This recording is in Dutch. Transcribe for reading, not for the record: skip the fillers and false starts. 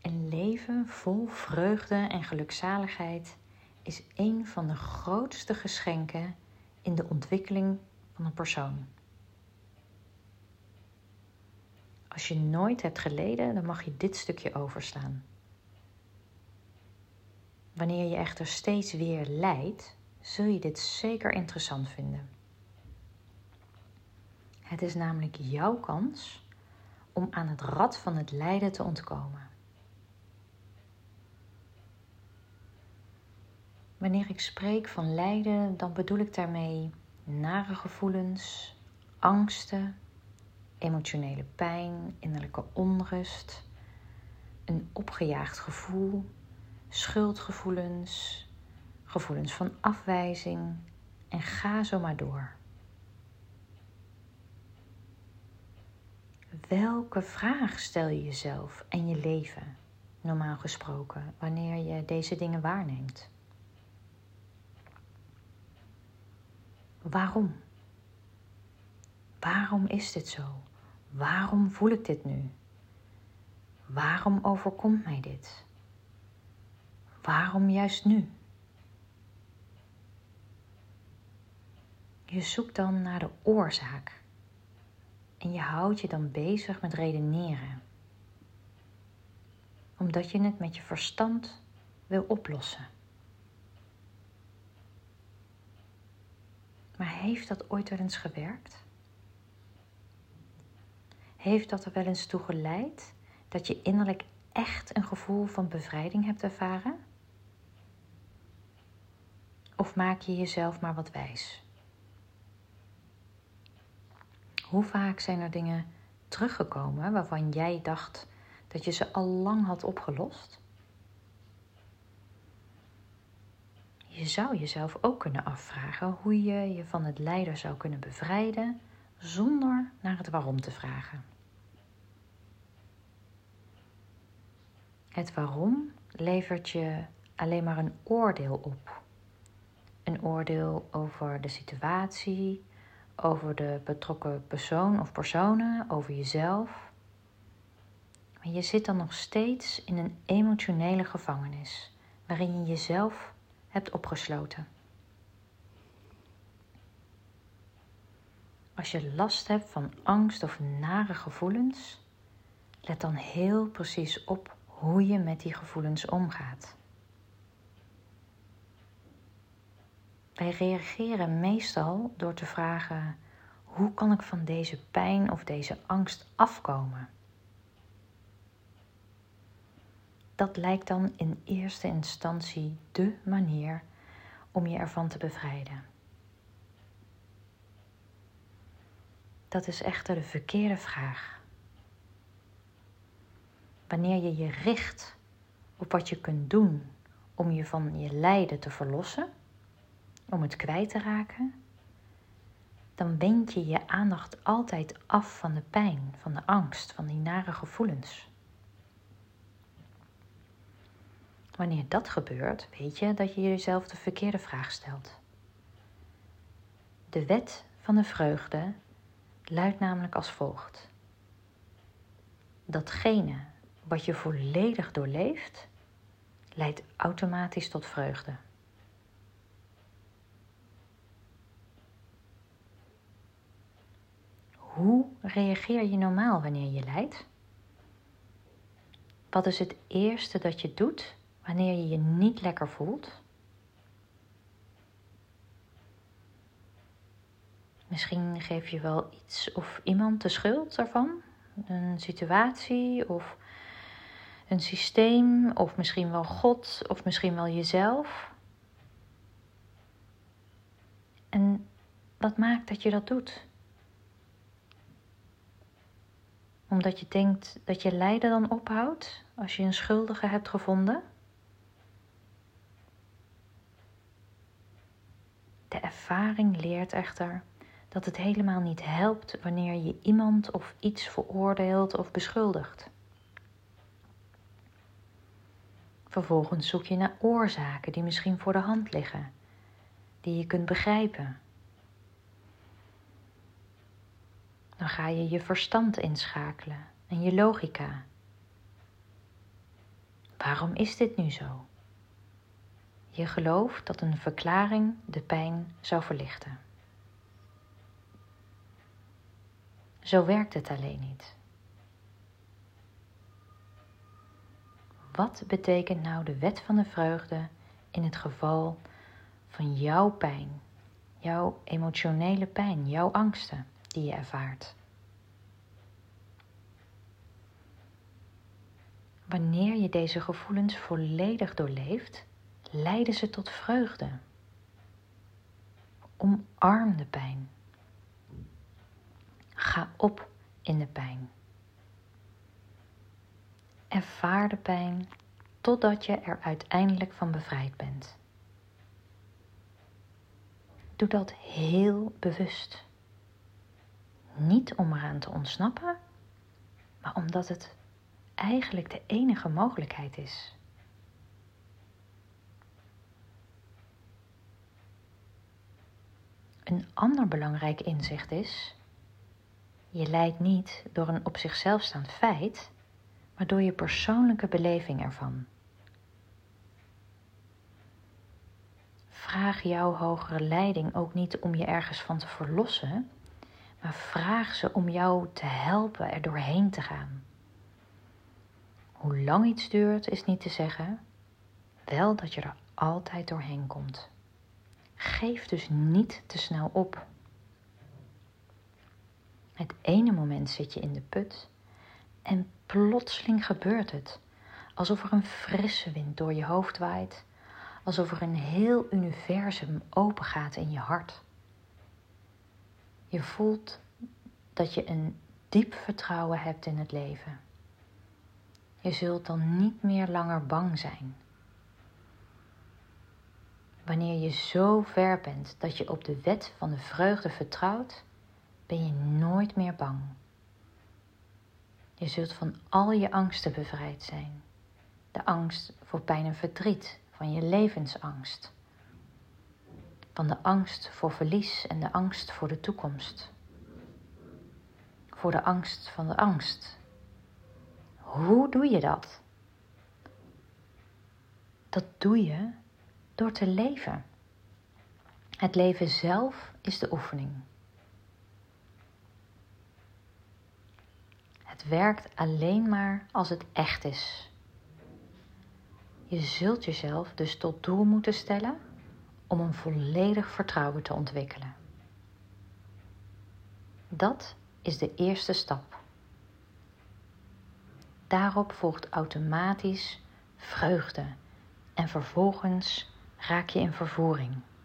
Een leven vol vreugde en gelukzaligheid is een van de grootste geschenken in de ontwikkeling van een persoon. Als je nooit hebt geleden, dan mag je dit stukje overslaan. Wanneer je echter steeds weer lijdt, zul je dit zeker interessant vinden. Het is namelijk jouw kans om aan het rad van het lijden te ontkomen. Wanneer ik spreek van lijden, dan bedoel ik daarmee nare gevoelens, angsten, emotionele pijn, innerlijke onrust, een opgejaagd gevoel, schuldgevoelens, gevoelens van afwijzing en ga zo maar door. Welke vraag stel je jezelf en je leven, normaal gesproken, wanneer je deze dingen waarneemt? Waarom? Waarom is dit zo? Waarom voel ik dit nu? Waarom overkomt mij dit? Waarom juist nu? Je zoekt dan naar de oorzaak en je houdt je dan bezig met redeneren, omdat je het met je verstand wil oplossen. Maar heeft dat ooit wel eens gewerkt? Heeft dat er wel eens toe geleid dat je innerlijk echt een gevoel van bevrijding hebt ervaren? Of maak je jezelf maar wat wijs? Hoe vaak zijn er dingen teruggekomen waarvan jij dacht dat je ze al lang had opgelost? Je zou jezelf ook kunnen afvragen hoe je je van het lijden zou kunnen bevrijden zonder naar het waarom te vragen. Het waarom levert je alleen maar een oordeel op. Een oordeel over de situatie, over de betrokken persoon of personen, over jezelf. Maar je zit dan nog steeds in een emotionele gevangenis, waarin je jezelf hebt opgesloten. Als je last hebt van angst of nare gevoelens, let dan heel precies op hoe je met die gevoelens omgaat. Wij reageren meestal door te vragen: hoe kan ik van deze pijn of deze angst afkomen? Dat lijkt dan in eerste instantie dé manier om je ervan te bevrijden. Dat is echter de verkeerde vraag. Wanneer je je richt op wat je kunt doen om je van je lijden te verlossen, om het kwijt te raken, dan wend je je aandacht altijd af van de pijn, van de angst, van die nare gevoelens. Wanneer dat gebeurt, weet je dat je jezelf de verkeerde vraag stelt. De wet van de vreugde luidt namelijk als volgt: datgene wat je volledig doorleeft, leidt automatisch tot vreugde. Hoe reageer je normaal wanneer je lijdt? Wat is het eerste dat je doet wanneer je je niet lekker voelt? Misschien geef je wel iets of iemand de schuld daarvan. Een situatie of een systeem of misschien wel God of misschien wel jezelf. En wat maakt dat je dat doet? Omdat je denkt dat je lijden dan ophoudt als je een schuldige hebt gevonden? De ervaring leert echter dat het helemaal niet helpt wanneer je iemand of iets veroordeelt of beschuldigt. Vervolgens zoek je naar oorzaken die misschien voor de hand liggen, die je kunt begrijpen. Dan ga je je verstand inschakelen en je logica. Waarom is dit nu zo? Je gelooft dat een verklaring de pijn zou verlichten. Zo werkt het alleen niet. Wat betekent nou de wet van de vreugde in het geval van jouw pijn, jouw emotionele pijn, jouw angsten die je ervaart? Wanneer je deze gevoelens volledig doorleeft, leiden ze tot vreugde. Omarm de pijn. Ga op in de pijn. Ervaar de pijn totdat je er uiteindelijk van bevrijd bent. Doe dat heel bewust. Niet om eraan te ontsnappen, maar omdat het eigenlijk de enige mogelijkheid is. Een ander belangrijk inzicht is: je lijdt niet door een op zichzelf staand feit, maar door je persoonlijke beleving ervan. Vraag jouw hogere leiding ook niet om je ergens van te verlossen, maar vraag ze om jou te helpen er doorheen te gaan. Hoe lang iets duurt is niet te zeggen, wel dat je er altijd doorheen komt. Geef dus niet te snel op. Het ene moment zit je in de put en plotseling gebeurt het. Alsof er een frisse wind door je hoofd waait. Alsof er een heel universum opengaat in je hart. Je voelt dat je een diep vertrouwen hebt in het leven. Je zult dan niet meer langer bang zijn. Wanneer je zo ver bent dat je op de wet van de vreugde vertrouwt, ben je nooit meer bang. Je zult van al je angsten bevrijd zijn. De angst voor pijn en verdriet, van je levensangst. Van de angst voor verlies en de angst voor de toekomst. Voor de angst van de angst. Hoe doe je dat? Dat doe je door te leven. Het leven zelf is de oefening. Het werkt alleen maar als het echt is. Je zult jezelf dus tot doel moeten stellen om een volledig vertrouwen te ontwikkelen. Dat is de eerste stap. Daarop volgt automatisch vreugde en vervolgens raak je in vervoering.